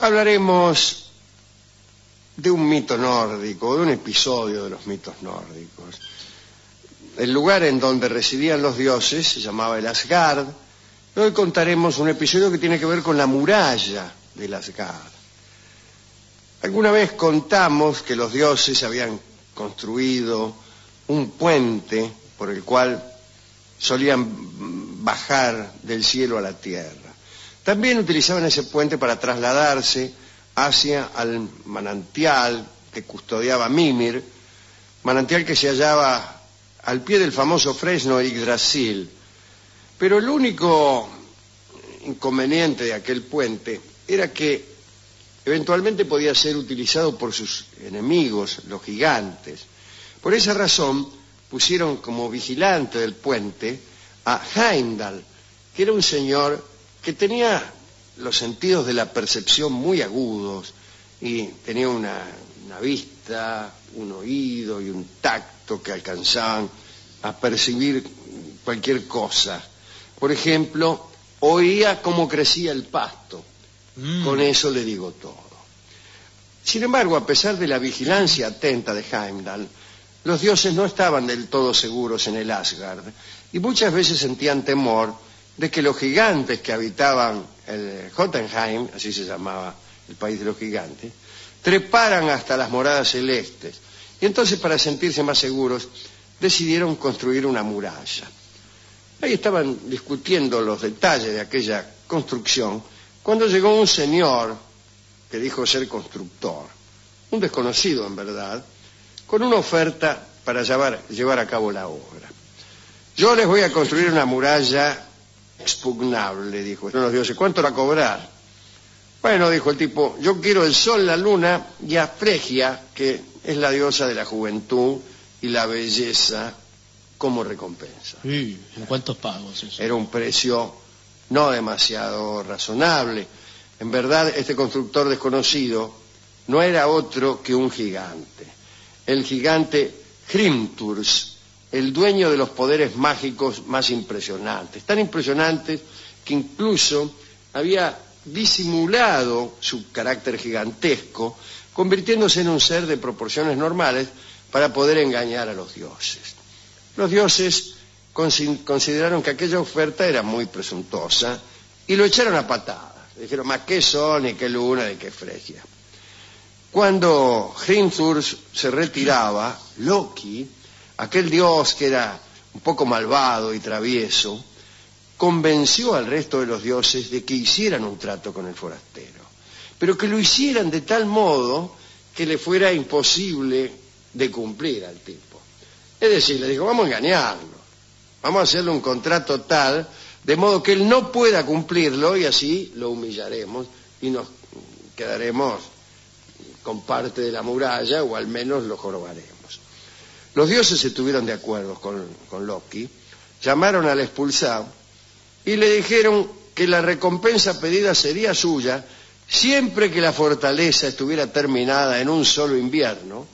Hablaremos de un mito nórdico, de un episodio de los mitos nórdicos. El lugar en donde residían los dioses se llamaba el Asgard. Hoy contaremos un episodio que tiene que ver con la muralla del Asgard. Alguna vez contamos que los dioses habían construido un puente por el cual solían bajar del cielo a la tierra. También utilizaban ese puente para trasladarse hacia al manantial que custodiaba Mimir, manantial que se hallaba al pie del famoso fresno Yggdrasil. Pero el único inconveniente de aquel puente era que eventualmente podía ser utilizado por sus enemigos, los gigantes. Por esa razón pusieron como vigilante del puente a Heimdall, que era un señor que tenía los sentidos de la percepción muy agudos y tenía una vista, un oído y un tacto que alcanzaban a percibir cualquier cosa. Por ejemplo, oía cómo crecía el pasto. Con eso le digo todo. Sin embargo, a pesar de la vigilancia atenta de Heimdall, los dioses no estaban del todo seguros en el Asgard y muchas veces sentían temor de que los gigantes que habitaban el Jotunheim, así se llamaba el país de los gigantes, treparan hasta las moradas celestes. Y entonces, para sentirse más seguros, decidieron construir una muralla. Ahí estaban discutiendo los detalles de aquella construcción cuando llegó un señor que dijo ser constructor, un desconocido en verdad, con una oferta para llevar a cabo la obra. Yo les voy a construir una muralla expugnable, dijo. Los dioses, ¿cuánto va a cobrar? Bueno, dijo el tipo, yo quiero el sol, la luna y a Fregia, que es la diosa de la juventud y la belleza, como recompensa. ¿En cuántos pagos eso? Era un precio no demasiado razonable. En verdad, este constructor desconocido no era otro que un gigante. El gigante Hrimthurs, el dueño de los poderes mágicos más impresionantes. Tan impresionantes que incluso había disimulado su carácter gigantesco, convirtiéndose en un ser de proporciones normales para poder engañar a los dioses. Los dioses consideraron que aquella oferta era muy presuntuosa y lo echaron a patadas. Dijeron, ¿más qué sol, ni qué luna, ni qué Fregia? Cuando Hrimthurs se retiraba, Loki, aquel dios que era un poco malvado y travieso, convenció al resto de los dioses de que hicieran un trato con el forastero, pero que lo hicieran de tal modo que le fuera imposible de cumplir al tipo. Es decir, le dijo, vamos a engañarlo, vamos a hacerle un contrato tal, de modo que él no pueda cumplirlo y así lo humillaremos y nos quedaremos con parte de la muralla o al menos lo jorobaremos. Los dioses estuvieron de acuerdo con Loki, llamaron al expulsado y le dijeron que la recompensa pedida sería suya siempre que la fortaleza estuviera terminada en un solo invierno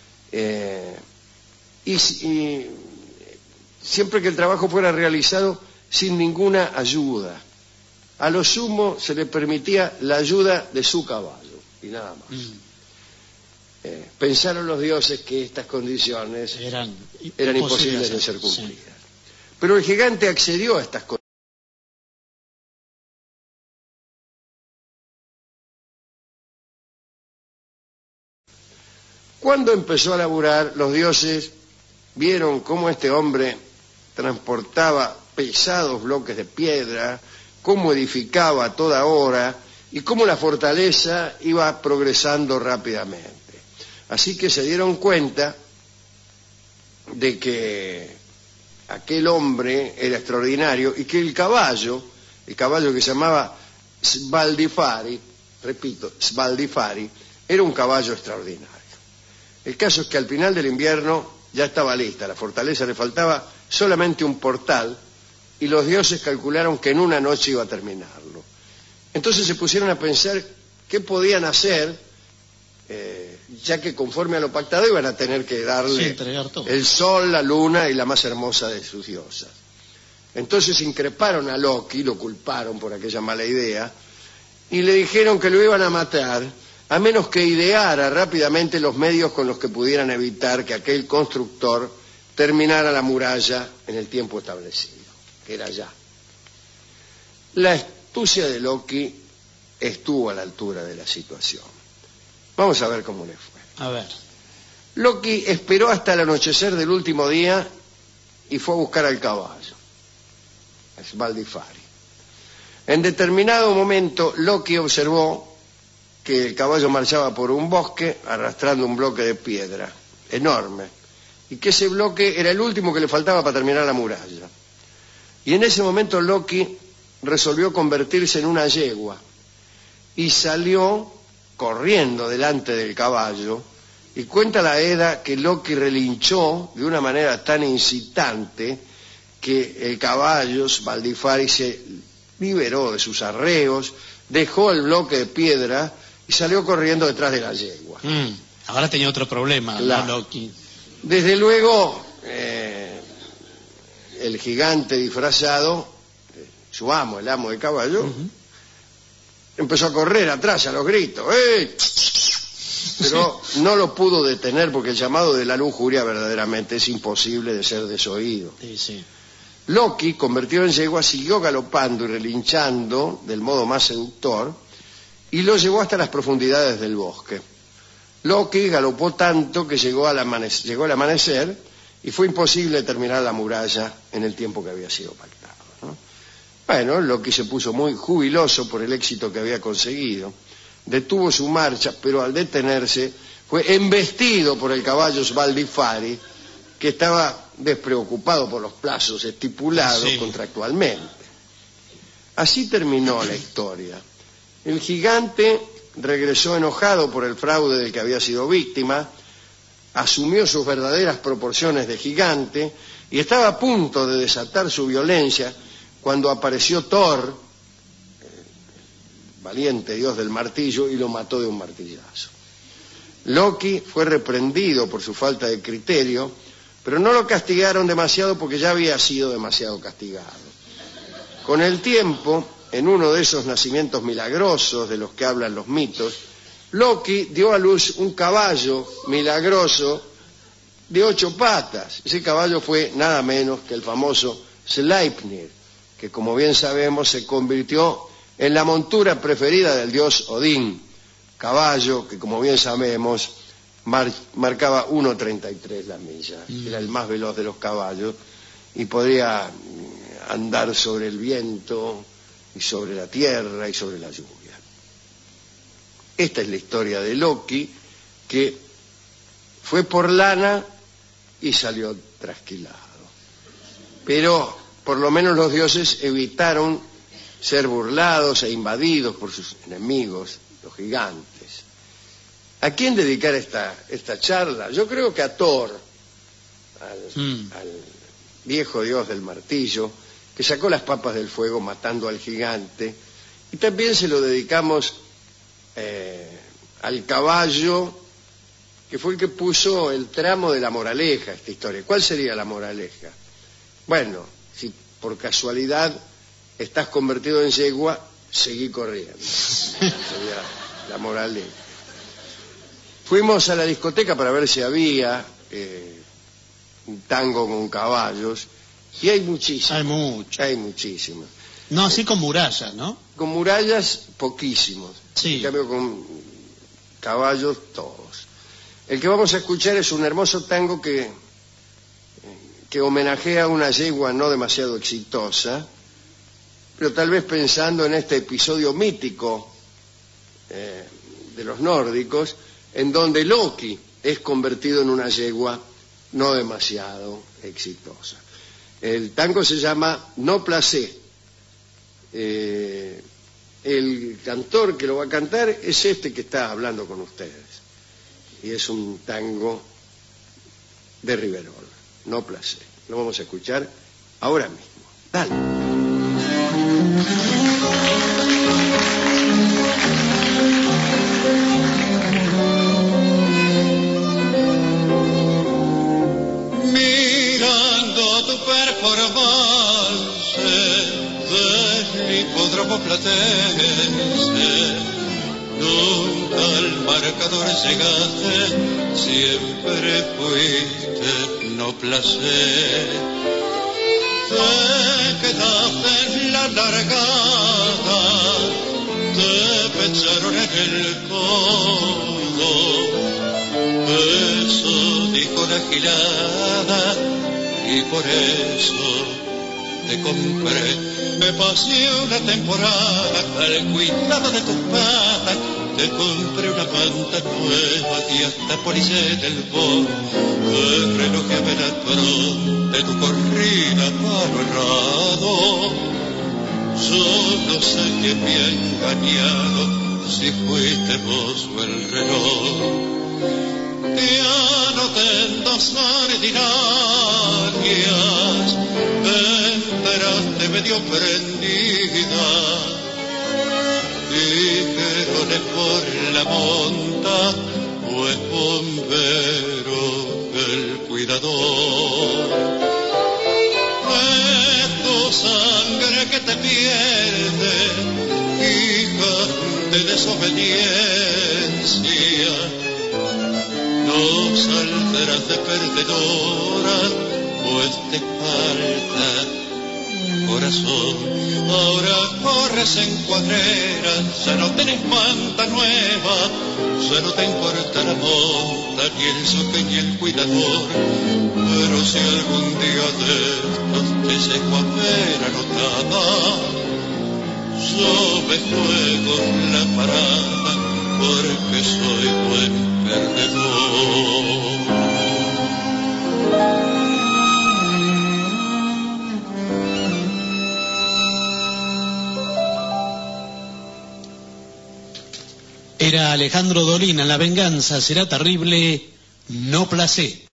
y siempre que el trabajo fuera realizado sin ninguna ayuda. A lo sumo se le permitía la ayuda de su caballo y nada más. Pensaron los dioses que estas condiciones eran imposibles de ser cumplidas. Sí. Pero el gigante accedió a estas condiciones. Cuando empezó a laburar, los dioses vieron cómo este hombre transportaba pesados bloques de piedra, cómo edificaba a toda hora y cómo la fortaleza iba progresando rápidamente. Así que se dieron cuenta de que aquel hombre era extraordinario y que el caballo que se llamaba Svaldifari, repito, Svaldifari, era un caballo extraordinario. El caso es que al final del invierno ya estaba lista, la fortaleza le faltaba solamente un portal y los dioses calcularon que en una noche iba a terminarlo. Entonces se pusieron a pensar qué podían hacer, ya que conforme a lo pactado iban a tener que darle el sol, la luna y la más hermosa de sus diosas. Entonces increparon a Loki, lo culparon por aquella mala idea, y le dijeron que lo iban a matar, a menos que ideara rápidamente los medios con los que pudieran evitar que aquel constructor terminara la muralla en el tiempo establecido, que era ya. La astucia de Loki estuvo a la altura de la situación. Vamos a ver cómo le fue. A ver. Loki esperó hasta el anochecer del último día y fue a buscar al caballo, a Svaldifari. En determinado momento, Loki observó que el caballo marchaba por un bosque arrastrando un bloque de piedra enorme, y que ese bloque era el último que le faltaba para terminar la muralla. Y en ese momento Loki resolvió convertirse en una yegua y salió corriendo delante del caballo, y cuenta la Edda que Loki relinchó de una manera tan incitante que el caballo Svaldifari se liberó de sus arreos, dejó el bloque de piedra y salió corriendo detrás de la yegua. Ahora tenía otro problema, claro. ¿no, Loki? Desde luego, el gigante disfrazado, su amo, el amo del caballo, empezó a correr atrás a los gritos. ¡Ey! Pero no lo pudo detener porque el llamado de la lujuria verdaderamente es imposible de ser desoído. Sí, sí. Loki, convertido en yegua, siguió galopando y relinchando del modo más seductor y lo llevó hasta las profundidades del bosque. Loki galopó tanto que llegó el amanecer y fue imposible terminar la muralla en el tiempo que había sido pactado, ¿no? Bueno, Loki se puso muy jubiloso por el éxito que había conseguido. Detuvo su marcha, pero al detenerse fue embestido por el caballo Svaldifari, que estaba despreocupado por los plazos estipulados contractualmente. Así terminó la historia. El gigante regresó enojado por el fraude del que había sido víctima, asumió sus verdaderas proporciones de gigante y estaba a punto de desatar su violencia cuando apareció Thor, valiente dios del martillo, y lo mató de un martillazo. Loki fue reprendido por su falta de criterio, pero no lo castigaron demasiado porque ya había sido demasiado castigado. Con el tiempo, en uno de esos nacimientos milagrosos de los que hablan los mitos, Loki dio a luz un caballo milagroso de 8 patas. Ese caballo fue nada menos que el famoso Sleipnir, que como bien sabemos se convirtió en la montura preferida del dios Odín, caballo que como bien sabemos marcaba 1:33 la milla. Era el más veloz de los caballos y podía andar sobre el viento y sobre la tierra y sobre la lluvia. Esta es la historia de Loki, que fue por lana y salió trasquilado. Pero por lo menos los dioses evitaron ser burlados e invadidos por sus enemigos, los gigantes. ¿A quién dedicar esta charla? Yo creo que a Thor, al viejo dios del martillo, que sacó las papas del fuego matando al gigante, y también se lo dedicamos al caballo, que fue el que puso el tramo de la moraleja a esta historia. ¿Cuál sería la moraleja? Bueno, si por casualidad estás convertido en yegua, seguí corriendo. Sería la moraleja. Fuimos a la discoteca para ver si había un tango con caballos, y hay muchísimos. Hay muchísimos. No, así con murallas, ¿no? Con murallas, poquísimos. Sí. En cambio, con caballos, todos. El que vamos a escuchar es un hermoso tango que homenajea a una yegua no demasiado exitosa, pero tal vez pensando en este episodio mítico de los nórdicos, en donde Loki es convertido en una yegua no demasiado exitosa. El tango se llama No Placé. El cantor que lo va a cantar es este que está hablando con ustedes. Y es un tango de Riverol, No Placé. Lo vamos a escuchar ahora mismo. Dale. Mirando tu performance hipódromo platense, nunca al marcador llegaste, siempre fuiste no placer. Te quedaste en la largada, te pecharon en el codo, eso dijo la gilada, y por eso te compré. Me pasé una temporada al cuidado de tus patas, te compré una manta nueva y hasta policé del bol, el reloj a Velatron de tu corrida palo errado. Yo no sé quién me ha engañado, si fuiste vos o el reloj. Te anoté en 2 ordinarias, enteraste medio prendida, dijeron es por la monta o es bombero el cuidador. Es tu sangre que te pierde, hija de desobediencia. No saldrás de perdedora, pues te falta corazón. Ahora corres en cuadreras, ya no tenés manta nueva, ya no te importa la monta, ni el soque ni el cuidador. Pero si algún día de estos te llego a ver anotada, yo me juego la parada, porque soy buen perdedor. Era Alejandro Dolina, La venganza será terrible, no placé.